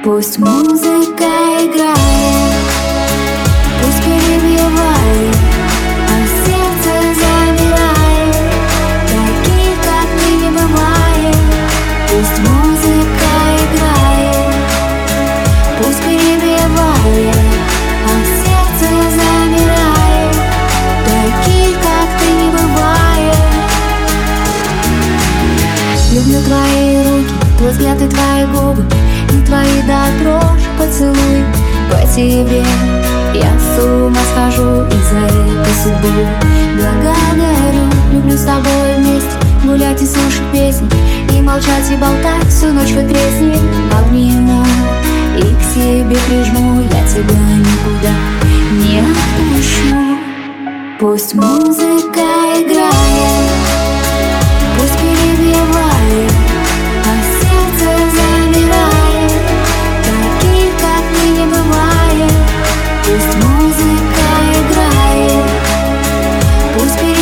Пусть музыка играет, пусть перебивает, а сердце замирает. Таких, как ты, не бывает. Пусть музыка играет, пусть перебивает, а сердце замирает. Таких, как ты, не бывает. Люблю твои руки, твой взгляд и твои губы, и твои до дрожи поцелуй. По тебе я с ума схожу из-за этой судьбы. Благодарю, люблю с тобой вместе гулять и слушать песни, и молчать, и болтать всю ночь хоть тресни. Обниму и к себе прижму, я тебя никуда не отпущу. Пусть музыка играет, пусть перебивает, а сердце замирает. Таких, как ты, не бывает. Пусть музыка играет, пусть перебивает,